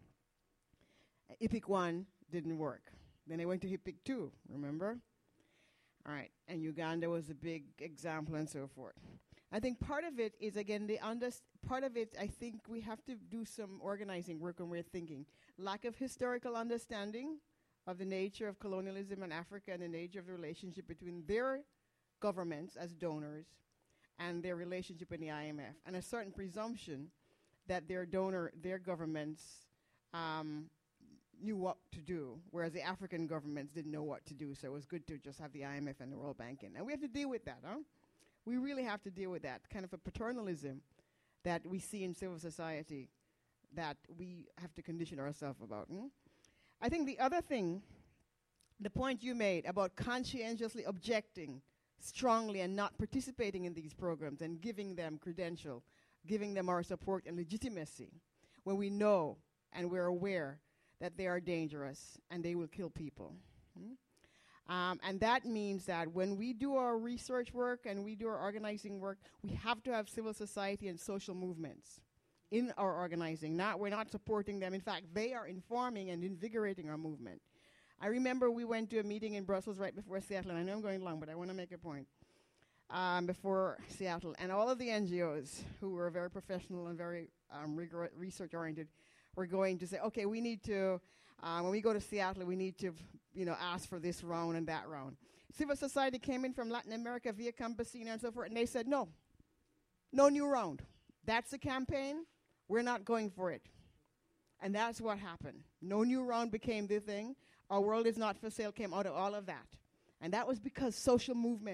Uh, I P I C one didn't work. Then they went to I P I C two, remember? All right, and Uganda was a big example and so forth. I think part of it is, again, the underst- part of it, I think we have to do some organizing work when we're thinking. Lack of historical understanding of the nature of colonialism in Africa and the nature of the relationship between their governments as donors and their relationship with the I M F, and a certain presumption that their donor, their governments um, knew what to do, whereas the African governments didn't know what to do, so it was good to just have the I M F and the World Bank in. And we have to deal with that, huh? We really have to deal with that, kind of a paternalism that we see in civil society that we have to condition ourselves about. Hmm? I think the other thing, the point you made about conscientiously objecting strongly and not participating in these programs and giving them credential, giving them our support and legitimacy when we know and we're aware that they are dangerous and they will kill people. Hmm? Um, and that means that when we do our research work and we do our organizing work, we have to have civil society and social movements in our organizing. Not, we're not supporting them. In fact, they are informing and invigorating our movement. I remember we went to a meeting in Brussels right before Seattle, and I know I'm going long, but I want to make a point. Um, before Seattle, and all of the N G Os who were very professional and very um, rigor- research-oriented were going to say, okay, we need to, uh, when we go to Seattle, we need to, you know, ask for this round and that round. Civil society came in from Latin America via Campesina and so forth, and they said, no, no new round. That's the campaign. We're not going for it. And that's what happened. No new round became the thing. Our World Is Not for Sale came out of all of that. And that was because social movements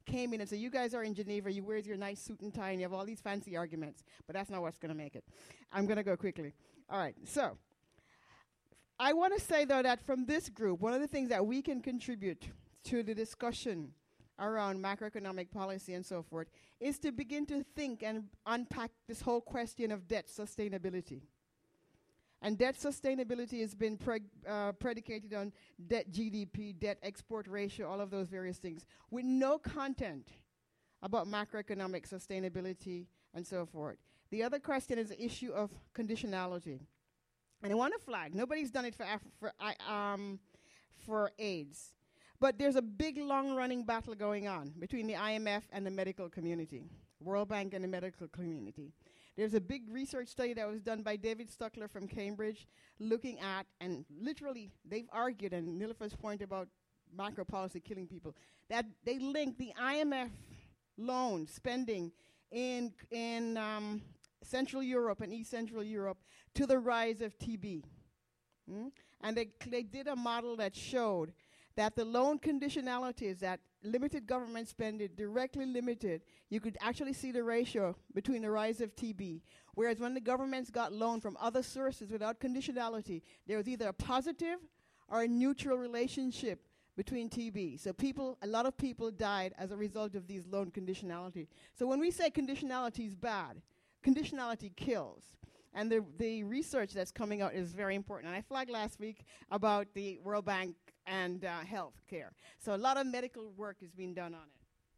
came in and said, you guys are in Geneva, you wear your nice suit and tie, and you have all these fancy arguments. But that's not what's going to make it. I'm going to go quickly. All right, so I want to say, though, that from this group, one of the things that we can contribute to the discussion around macroeconomic policy and so forth is to begin to think and unpack this whole question of debt sustainability. And debt sustainability has been preg- uh, predicated on debt G D P, debt export ratio, all of those various things, with no content about macroeconomic sustainability and so forth. The other question is the issue of conditionality. And I want to flag, nobody's done it for, Af- for, I, um, for AIDS. But there's a big, long-running battle going on between the I M F and the medical community, World Bank and the medical community. There's a big research study that was done by David Stuckler from Cambridge looking at, and literally they've argued, and Nilufer's point about macro policy killing people, that they link the I M F loan spending in, in um, Central Europe and East Central Europe to the rise of T B. Mm? And they, they did a model that showed that the loan conditionalities that limited government spending directly limited, you could actually see the ratio between the rise of T B. Whereas when the governments got loan from other sources without conditionality, there was either a positive or a neutral relationship between T B. So people, a lot of people died as a result of these loan conditionality. So when we say conditionality is bad, conditionality kills. And the, the research that's coming out is very important. And I flagged last week about the World Bank and uh, health care. So a lot of medical work is being done on it.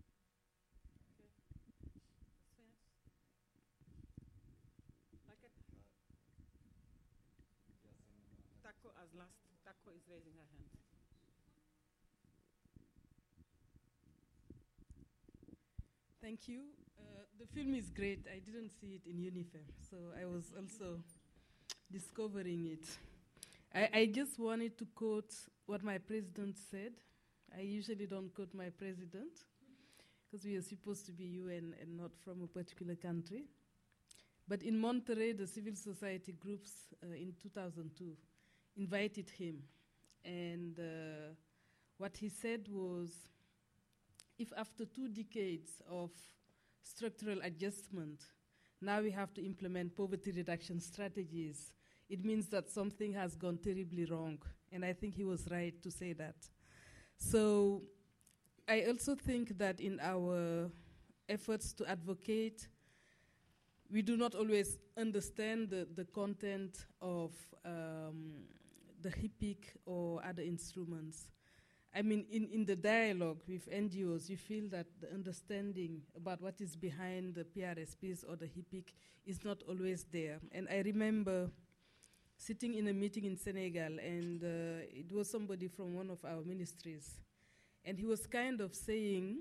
Taco as last. Taco is raising her hand.
Thank you. Uh, the film is great. I didn't see it in Unifair, so I was also discovering it. I, I just wanted to quote what my president said. I usually don't quote my president because we are supposed to be U N and not from a particular country. But in Monterrey, the civil society groups uh, in two thousand two invited him. And uh, what he said was, if after two decades of structural adjustment, now we have to implement poverty reduction strategies, it means that something has gone terribly wrong. And I think he was right to say that. So I also think that in our efforts to advocate, we do not always understand the, the content of um, the HIPIC or other instruments. I mean, in, in the dialogue with N G Os, you feel that the understanding about what is behind the P R S Ps or the HIPIC is not always there. And I remember sitting in a meeting in Senegal, and uh, it was somebody from one of our ministries. And he was kind of saying,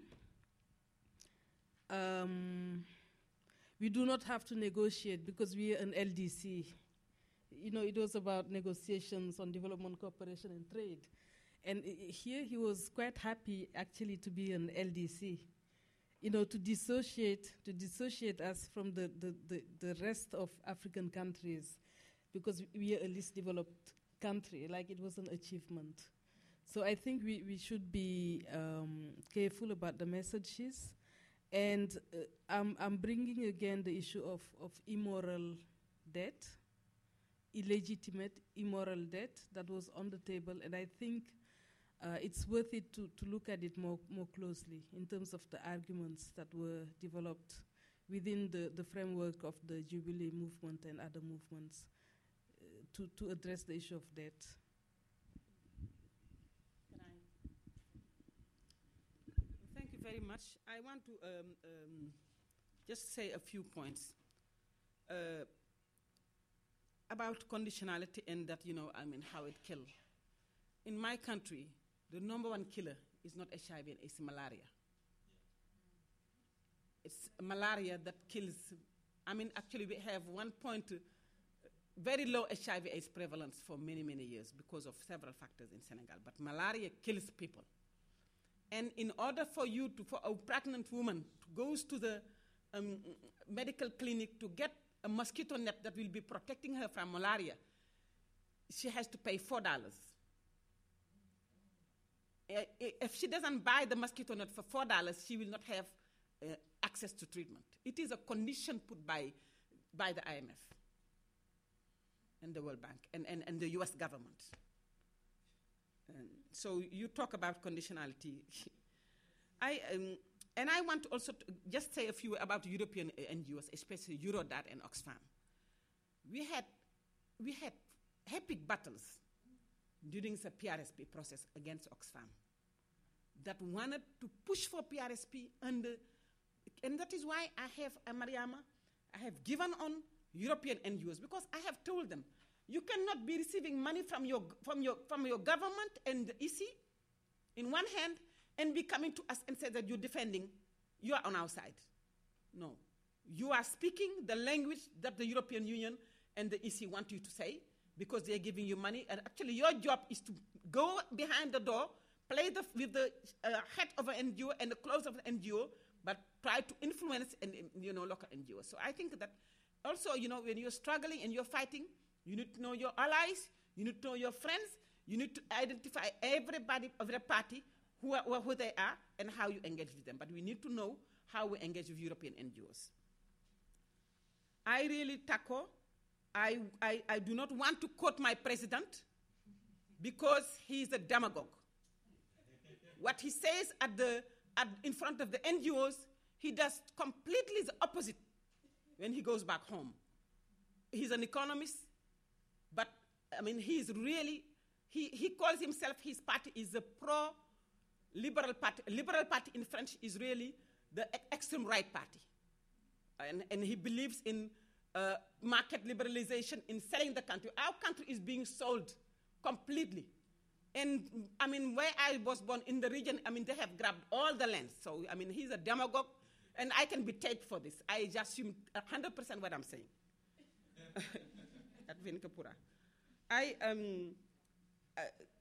um, we do not have to negotiate because we are an L D C. You know, it was about negotiations on development cooperation and trade. And I- here he was quite happy actually to be an L D C, you know, to dissociate, to dissociate us from the, the, the, the rest of African countries, because we are a least developed country, like it was an achievement. So I think we, we should be um, careful about the messages. And uh, I'm, I'm bringing again the issue of, of immoral debt, illegitimate immoral debt that was on the table. And I think uh, it's worth it to, to look at it more, more closely in terms of the arguments that were developed within the, the framework of the Jubilee movement and other movements uh, to, to address the issue of debt.
Can I? Thank you very much. I want to um, um, just say a few points uh, about conditionality and that, you know, I mean, how it kills. In my country, the number one killer is not H I V and it's malaria. It's malaria that kills. I mean, actually, we have one point, uh, very low H I V AIDS prevalence for many, many years because of several factors in Senegal. But malaria kills people. And in order for you to, for a pregnant woman to goes to the um, medical clinic to get a mosquito net that will be protecting her from malaria, she has to pay four dollars. uh, if she doesn't buy the mosquito net for four dollars, she will not have uh, access to treatment. It is a condition put by, by the I M F and the World Bank and, and, and the U S government. And so you talk about conditionality. I, um, and I want to also to just say a few about European N G Os, especially Eurodat and Oxfam. We had, we had epic battles during the P R S P process against Oxfam that wanted to push for P R S P, and, uh, and that is why I have, uh, Mariama, I have given on European N G Os, because I have told them, you cannot be receiving money from your, from your, from your government and the E C in one hand and be coming to us and say that you're defending, you are on our side. No. You are speaking the language that the European Union and the E C want you to say, because they're giving you money. And actually your job is to go behind the door, play the, with the uh, head of an N G O and the close of an N G O, but try to influence and, you know, local N G Os. So I think that also, you know, when you're struggling and you're fighting, you need to know your allies, you need to know your friends, you need to identify everybody of the party, who, are, who they are, and how you engage with them. But we need to know how we engage with European N G Os. I really tackle, I, I, I do not want to quote my president because he's a demagogue. What he says at the, at, in front of the N G Os, he does completely the opposite when he goes back home. He's an economist, but I mean, he's really, he, he calls himself, his party is a pro-liberal party. Liberal party in French is really the extreme right party. And, and he believes in uh, market liberalization, in selling the country. Our country is being sold completely. And I mean, where I was born in the region, I mean, they have grabbed all the lands. So, I mean, he's a demagogue, and I can be taped for this. I just assume one hundred percent what I'm saying. At Venkapura. I, um, uh,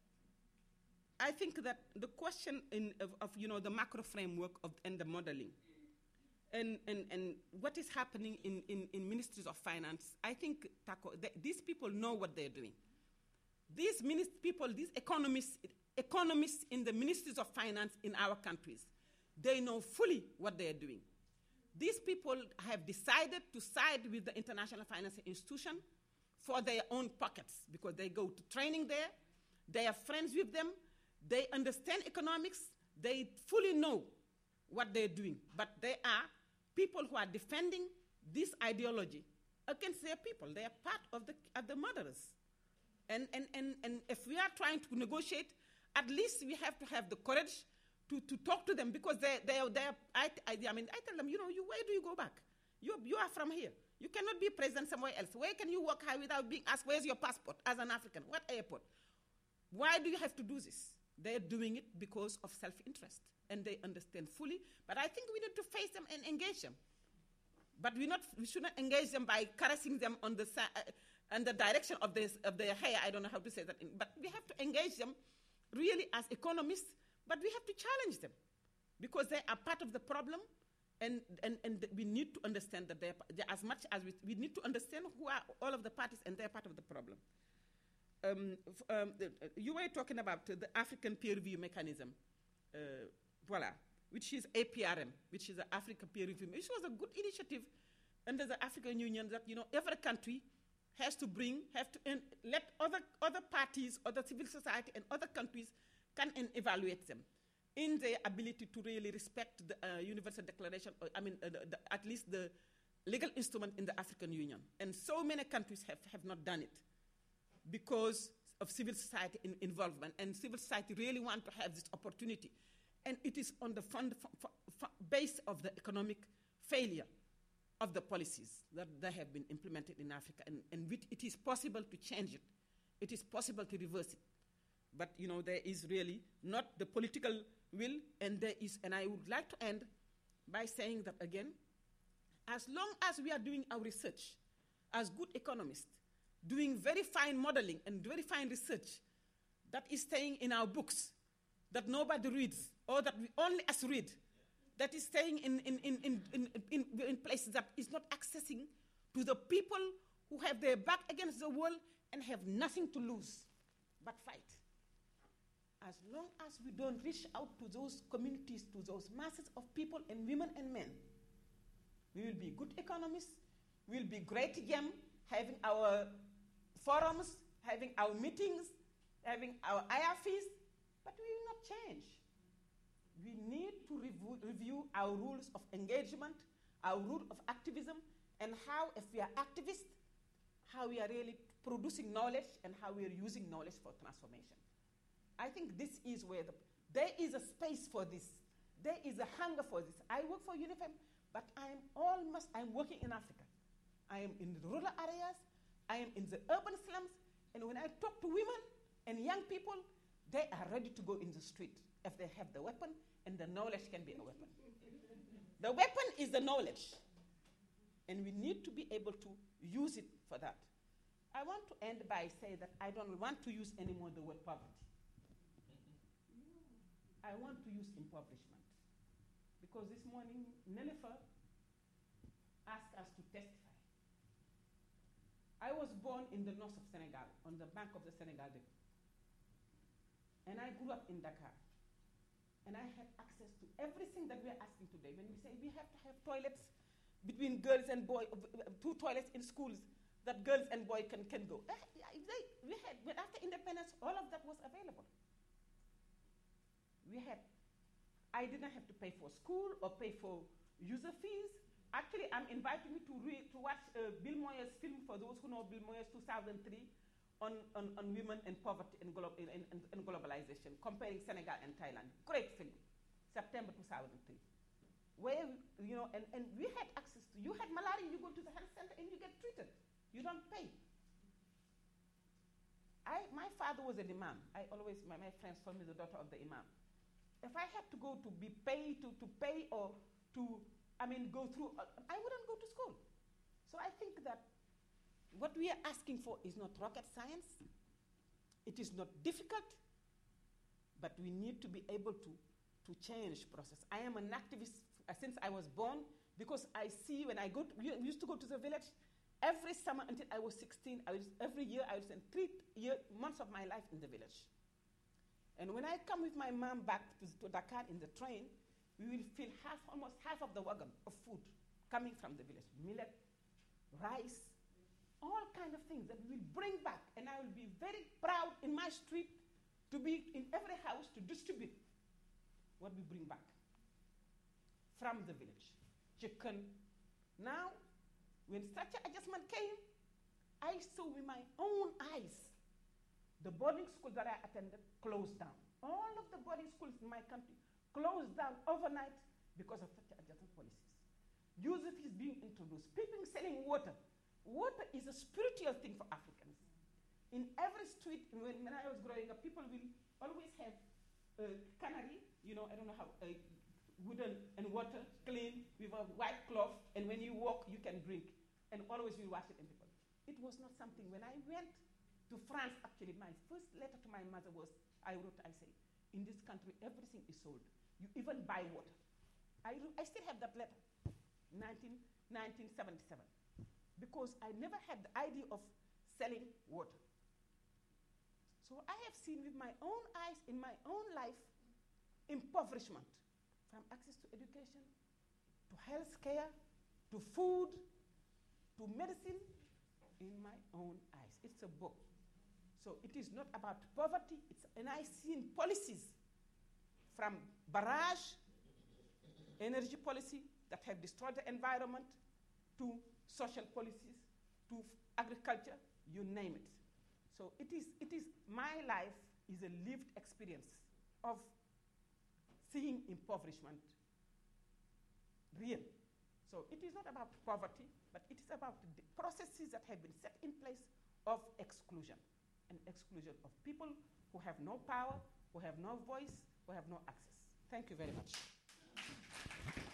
I think that the question in, of, of, you know, the macro framework of, and the modeling, and, and, and what is happening in, in, in ministries of finance, I think, Taco, these people know what they're doing. These minist- people, these economists, economists in the ministries of finance in our countries, they know fully what they're doing. These people have decided to side with the international financial institution for their own pockets, because they go to training there, they are friends with them, they understand economics, they fully know what they're doing. But they are people who are defending this ideology against their people. They are part of the, of the murderers. And, and, and, and if we are trying to negotiate, at least we have to have the courage to, to talk to them, because they, they, they are, I, I, I mean, I tell them, you know, you, where do you go back? You, you are from here. You cannot be president somewhere else. Where can you work high without being asked, where's your passport as an African? What airport? Why do you have to do this? They're doing it because of self-interest, and they understand fully. But I think we need to face them and engage them. But we, not, we should not engage them by caressing them on the, uh, on the direction of, this, of their hair. I don't know how to say that. In, but we have to engage them really as economists, but we have to challenge them, because they are part of the problem. And, and, and we need to understand that they're, they're as much as we, we need to understand who are all of the parties, and they're part of the problem. Um, f- um, the, uh, you were talking about uh, the African peer review mechanism, uh, voila, which is A P R M, which is the African peer review, which was a good initiative under the African Union, that, you know, every country has to bring, have to in, let other, other parties, other civil society, and other countries can and evaluate them in their ability to really respect the uh, Universal Declaration, or, I mean, uh, the, the, at least the legal instrument in the African Union. And so many countries have, have not done it because of civil society in, involvement. And civil society really want to have this opportunity. And it is on the fund, f- f- base of the economic failure of the policies that they have been implemented in Africa. And, and with, it is possible to change it. It is possible to reverse it. But, you know, there is really not the political will, and there is, and I would like to end by saying that again, as long as we are doing our research as good economists, doing very fine modeling and very fine research that is staying in our books, that nobody reads, or that we only us read, that is staying in, in, in, in, in, in, in places that is not accessing to the people who have their back against the wall and have nothing to lose but fight. as long as we don't reach out to those communities, to those masses of people and women and men, we will be good economists, we will be great again, having our forums, having our meetings, having our I R Cs, but we will not change. We need to review, review our rules of engagement, our rule of activism, and how, if we are activists, how we are really producing knowledge and how we are using knowledge for transformation. I think this is where the, there is a space for this. There is a hunger for this. I work for UNIFEM, but I'm almost, I'm working in Africa. I am in the rural areas, I am in the urban slums, and when I talk to women and young people, they are ready to go in the street if they have the weapon, and the knowledge can be a weapon. The weapon is the knowledge, and we need to be able to use it for that. I want to end by saying that I don't want to use anymore the word poverty. I want to use impoverishment. Because this morning, Nelifer asked us to testify. I was born in the north of Senegal, on the bank of the Senegal River. And I grew up in Dakar. And I had access to everything that we are asking today. When we say we have to have toilets between girls and boys, two toilets in schools that girls and boys can, can go. Uh, they, we had, but after independence, all of that was available. We had, I didn't have to pay for school or pay for user fees. Actually, I'm inviting you to, read, to watch uh, Bill Moyers' film, for those who know Bill Moyers, two thousand three, on, on, on women and poverty and, glo and, and, and globalization, comparing Senegal and Thailand. Great film, September two thousand three. Where, you know, and, and we had access to, you had malaria, you go to the health center and you get treated. You don't pay. I, my father was an imam. I always, my, my friends told me the daughter of the imam. If I had to go to be paid, to, to pay or to, I mean, go through, uh, I wouldn't go to school. So I think that what we are asking for is not rocket science. It is not difficult, but we need to be able to, to change process. I am an activist uh, since I was born, because I see when I go to, we used to go to the village every summer until I was sixteen. I was, every year I would spend three year, months of my life in the village. And when I come with my mom back to, to Dakar in the train, we will fill half, almost half of the wagon of food coming from the village. Millet, rice, all kind of things that we will bring back. And I will be very proud in my street to be in every house to distribute what we bring back from the village. Chicken. Now, when structure adjustment came, I saw with my own eyes the boarding schools that I attended closed down. All of the boarding schools in my country closed down overnight because of structure adjustment policies. Youth is being introduced. People selling water. Water is a spiritual thing for Africans. In every street, when, when I was growing up, people will always have a cannery, you know, I don't know how, uh, wooden and water, clean, with a white cloth, and when you walk, you can drink. And always we wash it in people. It was not something. When I went to France, actually, my first letter to my mother was, I wrote, I say, in this country, everything is sold. You even buy water. I, I still have that letter, nineteen, nineteen seventy-seven, because I never had the idea of selling water. So I have seen with my own eyes, in my own life, impoverishment, from access to education, to health care, to food, to medicine, in my own eyes. It's a book. So it is not about poverty, it's, and I seen policies from barrage, energy policy that have destroyed the environment, to social policies, to agriculture, you name it. So it is, it is, my life is a lived experience of seeing impoverishment real. So it is not about poverty, but it is about the processes that have been set in place of exclusion, and exclusion of people who have no power, who have no voice, who have no access. Thank you very much.